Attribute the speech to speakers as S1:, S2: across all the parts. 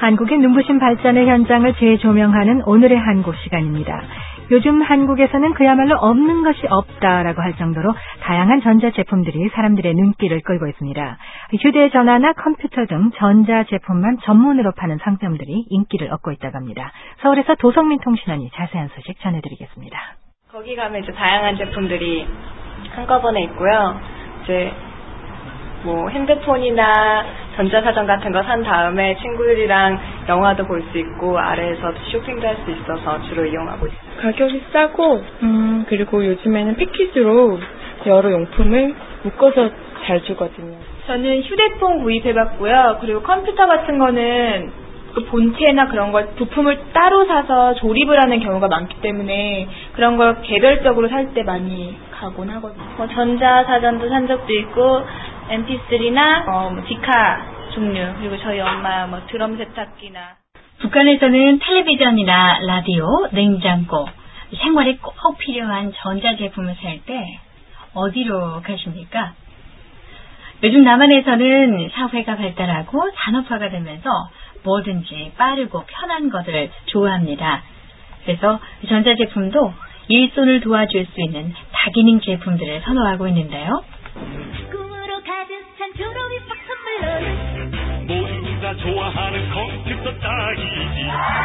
S1: 한국의 눈부신 발전의 현장을 재조명하는 오늘의 한국 시간입니다. 요즘 한국에서는 그야말로 없는 것이 없다라고 할 정도로 다양한 전자제품들이 사람들의 눈길을 끌고 있습니다. 휴대전화나 컴퓨터 등 전자제품만 전문으로 파는 상점들이 인기를 얻고 있다고 합니다. 서울에서 도성민 통신원이 자세한 소식 전해드리겠습니다.
S2: 거기 가면 이제 다양한 제품들이 한꺼번에 있고요. 이제 뭐 핸드폰이나 전자사전 같은 거 산 다음에 친구들이랑 영화도 볼 수 있고 아래에서 쇼핑도 할 수 있어서 주로 이용하고 있어요.
S3: 가격이 싸고 그리고 요즘에는 패키지로 여러 용품을 묶어서 잘 주거든요.
S4: 저는 휴대폰 구입해봤고요. 그리고 컴퓨터 같은 거는 그 본체나 그런 걸 부품을 따로 사서 조립을 하는 경우가 많기 때문에 그런 걸 개별적으로 살 때 많이 가곤 하거든요.
S5: 뭐 전자사전도 산 적도 있고 MP3나 디카 종류, 그리고 저희 엄마 뭐 드럼 세탁기나.
S6: 북한에서는 텔레비전이나 라디오, 냉장고, 생활에 꼭 필요한 전자제품을 살 때 어디로 가십니까? 요즘 남한에서는 사회가 발달하고 산업화가 되면서 뭐든지 빠르고 편한 것을 좋아합니다. 그래서 전자제품도 일손을 도와줄 수 있는 다기능 제품들을 선호하고 있는데요.
S7: 꿈으로 가득 찬 졸업이 팍 선물로는 모두가 좋아하는 컴퓨터 딱이지.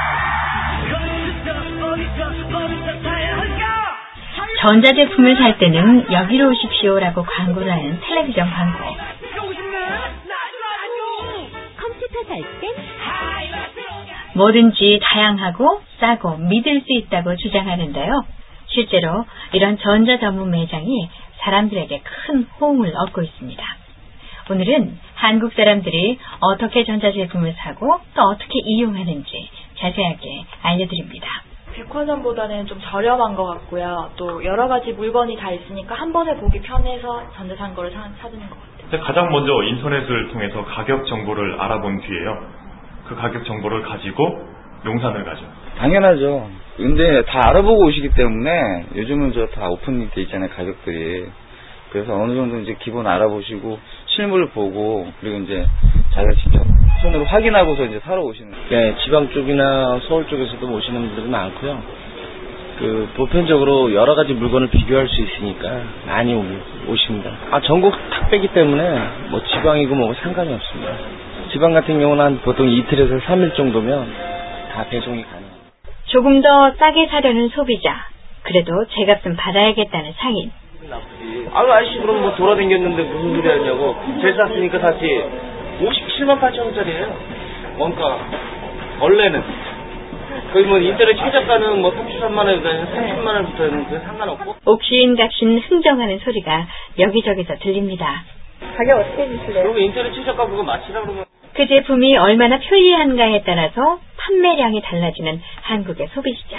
S7: 컴퓨터 어디서 사야 할까?
S6: 전자제품을 살 때는 여기로 오십시오라고 광고를 하는 텔레비전 광고.
S7: 컴퓨터 살 땐
S6: 뭐든지 다양하고 싸고 믿을 수 있다고 주장하는데요. 실제로 이런 전자 전문 매장이 사람들에게 큰 호응을 얻고 있습니다. 오늘은 한국 사람들이 어떻게 전자제품을 사고 또 어떻게 이용하는지 자세하게 알려드립니다.
S2: 백화점보다는 좀 저렴한 것 같고요. 또 여러 가지 물건이 다 있으니까 한 번에 보기 편해서 전자상거를 사주는 것 같아요.
S8: 가장 먼저 인터넷을 통해서 가격 정보를 알아본 뒤에요. 그 가격 정보를 가지고 용산을 가죠.
S9: 당연하죠. 근데 다 알아보고 오시기 때문에 요즘은 저 다 오픈이 돼 있잖아요, 가격들이. 그래서 어느 정도 이제 기본 알아보시고 실물 보고 그리고 이제 자기가 직접 손으로 확인하고서 이제 사러 오시는 거예요.
S10: 네, 지방 쪽이나 서울 쪽에서도 오시는 분들이 많고요. 보편적으로 여러 가지 물건을 비교할 수 있으니까 많이 오십니다. 전국 탁배기 때문에 뭐 지방이고 뭐 상관이 없습니다. 지방 같은 경우는 한 보통 이틀에서 3일 정도면 다 배송이 가능합니다.
S6: 조금 더 싸게 사려는 소비자, 그래도 제값은 받아야겠다는 상인.
S10: 아저씨 그럼 뭐 돌아다녔는데 무슨 소리 하냐고. 제일 쌌으니까 사실 57만 8천 원짜리예요. 원가. 원래는 거의 뭐 인터넷 최저가는 뭐 33만 원부터 30만 원부터는 그 상관없고.
S6: 옥신각신 흥정하는 소리가 여기저기서 들립니다.
S3: 가격 어떻게 해주실래요?
S10: 그리고 인터넷 최저가 그거 맞히라 그러면.
S6: 그 제품이 얼마나 편리한가에 따라서 판매량이 달라지는 한국의 소비시장.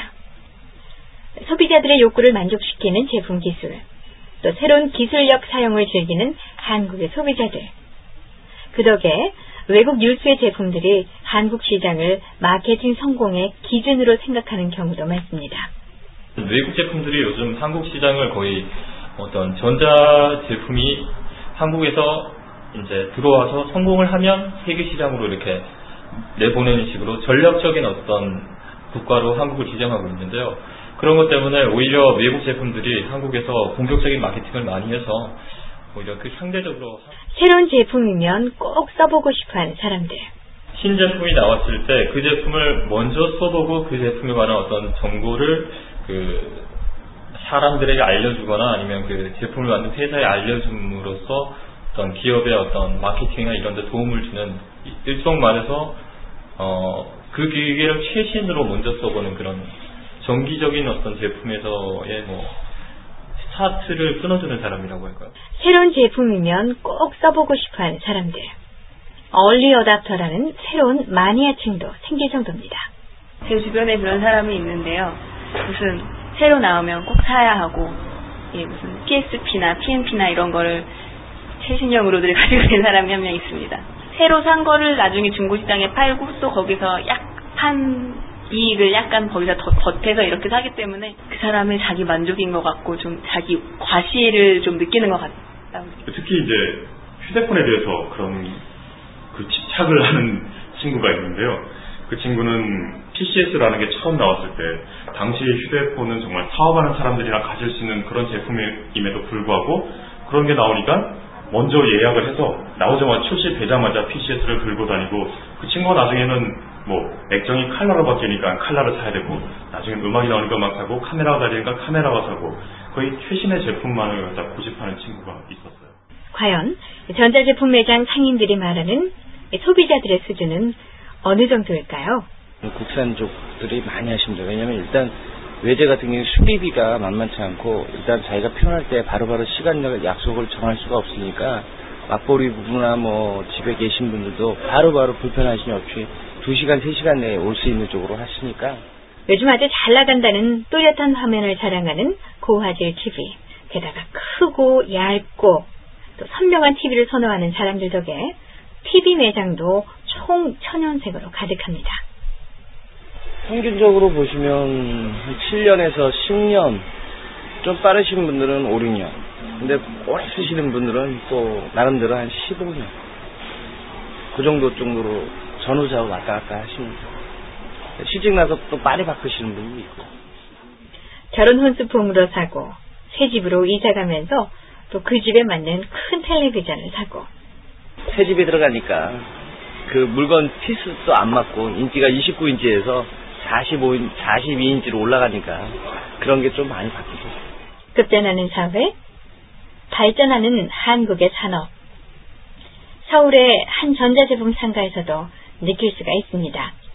S6: 소비자들의 욕구를 만족시키는 제품 기술, 또 새로운 기술력 사용을 즐기는 한국의 소비자들. 그 덕에 외국 유수의 제품들이 한국 시장을 마케팅 성공의 기준으로 생각하는 경우도 많습니다.
S8: 외국 제품들이 요즘 한국 시장을 거의 어떤 전자 제품이 한국에서 이제 들어와서 성공을 하면 세계 시장으로 이렇게 내보내는 식으로 전략적인 어떤 국가로 한국을 지정하고 있는데요. 그런 것 때문에 오히려 외국 제품들이 한국에서 본격적인 마케팅을 많이 해서 오히려 그 상대적으로
S6: 새로운 제품이면 꼭 써보고 싶어하는 사람들.
S8: 신제품이 나왔을 때 그 제품을 먼저 써보고 그 제품에 관한 어떤 정보를 그 사람들에게 알려주거나 아니면 그 제품을 만든 회사에 알려줌으로써 어떤 기업의 어떤 마케팅이나 이런 데 도움을 주는 일종 말해서 그 기계를 최신으로 먼저 써보는 그런 정기적인 어떤 제품에서의 뭐 스타트를 끊어주는 사람이라고 할까요?
S6: 새로운 제품이면 꼭 써보고 싶어하는 사람들. 얼리 어답터라는 새로운 마니아층도 생길 정도입니다.
S5: 제 주변에 그런 사람이 있는데요. 무슨 새로 나오면 꼭 사야 하고, 무슨 PSP나 PMP나 이런 거를 최신형으로들 가지고 있는 사람이 한 명 있습니다. 새로 산 거를 나중에 중고시장에 팔고 또 거기서 이익을 약간 거기서 더 덧해서 이렇게 사기 때문에 그 사람의 자기 만족인 것 같고 좀 자기 과시를 좀 느끼는 것 같다고.
S8: 특히 이제 휴대폰에 대해서 그런 그 집착을 하는 친구가 있는데요.
S11: 그 친구는 PCS라는 게 처음 나왔을 때 당시 휴대폰은 정말 사업하는 사람들이랑 가질 수 있는 그런 제품임에도 불구하고 그런 게 나오니까 먼저 예약을 해서 나오자마자 출시되자마자 PCS를 들고 다니고 그 친구가 나중에는 뭐 액정이 칼라로 바뀌니까 칼라를 사야 되고 나중에 음악이 나오니까 음악 사고 카메라가 달리니까 카메라가 사고 거의 최신의 제품만을 갖다 고집하는 친구가 있었어요.
S6: 과연 전자제품 매장 상인들이 말하는 소비자들의 수준은 어느 정도일까요?
S10: 국산족들이 많이 하십니다. 왜냐하면 일단 외제 같은 경우는 수리비가 만만치 않고 일단 자기가 필요할 때 바로바로 시간 약속을 정할 수가 없으니까 맞벌이 부부나 뭐 집에 계신 분들도 바로바로 불편하심이 없이 2시간, 3시간 내에 올 수 있는 쪽으로 하시니까
S6: 요즘 아주 잘 나간다는 또렷한 화면을 자랑하는 고화질 TV, 게다가 크고 얇고 또 선명한 TV를 선호하는 사람들 덕에 TV 매장도 총 천연색으로 가득합니다.
S10: 평균적으로 보시면 한 7년에서 10년, 좀 빠르신 분들은 5, 6년, 근데 오래 쓰시는 분들은 또 나름대로 한 15년. 그 정도로 전후좌우 왔다 갔다 하십니다. 시집 나서 또 빨리 바꾸시는 분도 있고.
S6: 결혼 혼수품으로 사고 새 집으로 이사 가면서 또 그 집에 맞는 큰 텔레비전을 사고.
S10: 새 집에 들어가니까 그 물건 피스도 안 맞고 인치가 29인치에서 42인치로 올라가니까 그런 게 좀 많이 바뀌죠.
S6: 급변하는 사회, 발전하는 한국의 산업. 서울의 한 전자제품 상가에서도 느낄 수가 있습니다.